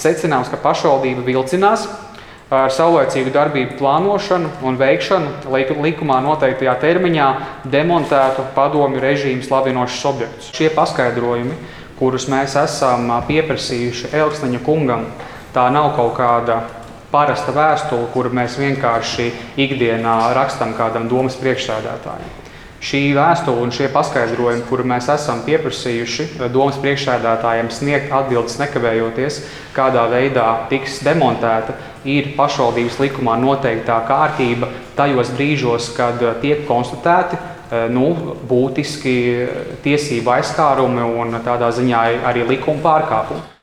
secināms, ka pašvaldība vilcinās ar saulaicīgu darbību plānošanu un veikšanu likumā noteiktajā termiņā demontētu padomju režīmu slavinošus objektus. Šie paskaidrojumi, kurus mēs esam pieprasījuši Elksniņa kungam, tā nav kaut kāda parasta vēstule, kuru mēs vienkārši ikdienā rakstam kādam domas priekšsēdētājiem. Šī vēstule un šie paskaidrojumi, kuru mēs esam pieprasījuši domas priekšsēdētājiem sniegt atbildes nekavējoties, kādā veidā tiks demontēta, ir pašvaldības likumā noteiktā kārtība tajos brīžos, kad tiek konstatēti būtiski tiesību aizskārumi un tādā ziņā arī likuma pārkāpumi.